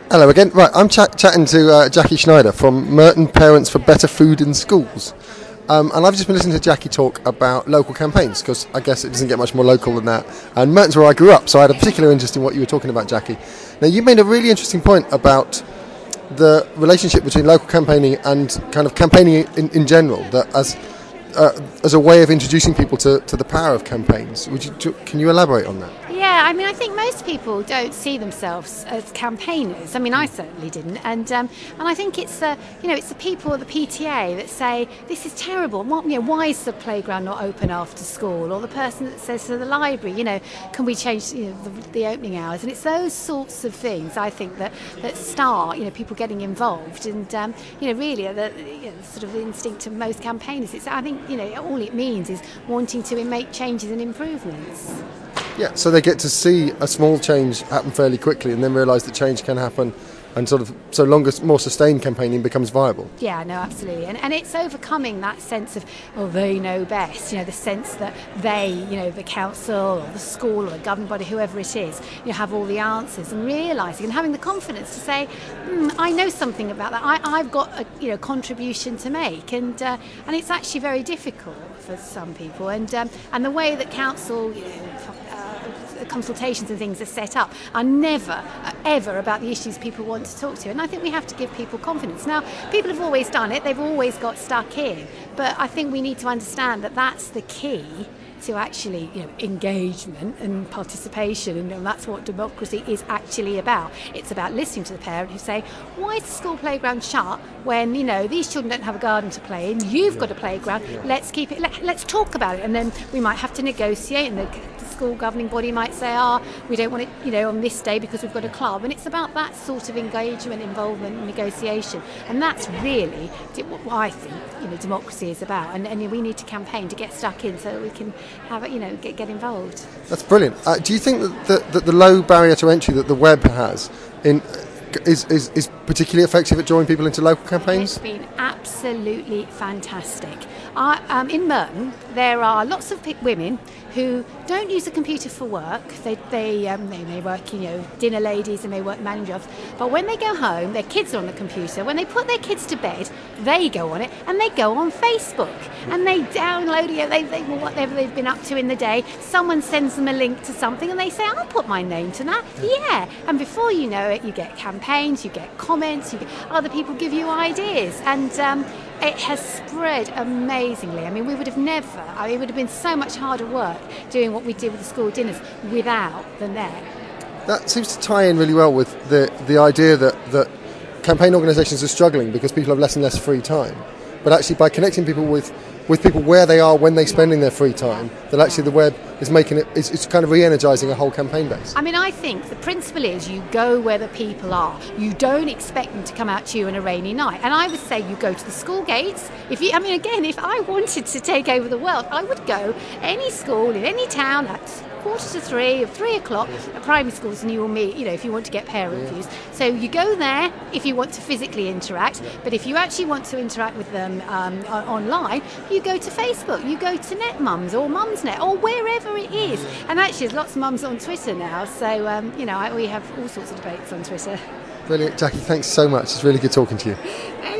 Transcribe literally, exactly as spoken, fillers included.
Hello again. Right, I'm ch- chatting to uh, Jackie Schneider from Merton Parents for Better Food in Schools. Um, and I've just been listening to Jackie talk about local campaigns, because I guess it doesn't get much more local than that. And Merton's where I grew up, so I had a particular interest in what you were talking about, Jackie. Now, you made a really interesting point about the relationship between local campaigning and kind of campaigning in, in general, that as uh, as a way of introducing people to, to the power of campaigns. Would you, can you elaborate on that? Yeah, I mean, I think most people don't see themselves as campaigners. I mean, I certainly didn't, and um, and I think it's the you know it's the people at the P T A that say this is terrible. What, you know, why is the playground not open after school? Or the person that says to the library, you know, can we change you know, the, the opening hours? And it's those sorts of things I think that, that start you know people getting involved, and um, you know really the you know, sort of the instinct of most campaigners. It's I think you know all it means is wanting to make changes and improvements. Yeah, so they get to see a small change happen fairly quickly and then realise that change can happen, and sort of so longer, more sustained campaigning becomes viable. Yeah, no, absolutely. And and it's overcoming that sense of, oh, they know best, you know, the sense that they, you know, the council or the school or the governing body, whoever it is, you have all the answers, and realising and having the confidence to say, mm, I know something about that. I, I've got a you know contribution to make, and uh, and it's actually very difficult for some people. And um, and the way that council, you know, consultations and things are set up are never ever about the issues people want to talk to, and I think we have to give people confidence. Now, people have always done it, they've always got stuck in, but I think we need to understand that that's the key to actually you know engagement and participation, and, and that's what democracy is actually about. It's about listening to the parent who say, why is the school playground shut when you know these children don't have a garden to play in, you've got a playground, let's keep it, let, let's talk about it. And then we might have to negotiate, and the, the school governing body might say, ah, oh, we don't want it you know on this day because we've got a club. And it's about that sort of engagement, involvement and negotiation, and that's really what I think you know democracy is about. And, and we need to campaign to get stuck in so that we can have it, you know, get, get involved. That's brilliant. Uh, do you think that the, that the low barrier to entry that the web has in is, is, is particularly effective at drawing people into local campaigns? It's been absolutely fantastic. I, um, in Merton, there are lots of p- women who don't use a computer for work. They they, um, they may work, you know, dinner ladies, and may work man jobs. But when they go home, their kids are on the computer. When they put their kids to bed, they go on it, and they go on Facebook, and they download it. You know, they, they whatever they've been up to in the day. Someone sends them a link to something, and they say, "I'll put my name to that." Yeah, and before you know it, you get campaigns, you get comments, you get other people give you ideas, and um, it has spread amazingly. I mean, we would have never. I mean, it would have been so much harder work doing what we did with the school dinners without the net. That seems to tie in really well with the the idea that, that campaign organisations are struggling because people have less and less free time. But actually, by connecting people with, with people where they are when they're spending their free time, that actually the web is making it, it's, it's kind of re-energising a whole campaign base. I mean, I think the principle is you go where the people are. You don't expect them to come out to you on a rainy night. And I would say you go to the school gates. If you, I mean, again, if I wanted to take over the world, I would go any school in any town at quarter to three or three o'clock at primary schools, and you will meet, you know, if you want to get parent views. So you go there if you want to physically interact, but if you actually want to interact with them um, online, you go to Facebook, you go to NetMums or Mumsnet or wherever it is. And actually there's lots of mums on Twitter now, so um, you know, I, we have all sorts of debates on Twitter. Brilliant, Jackie, thanks so much. It's really good talking to you.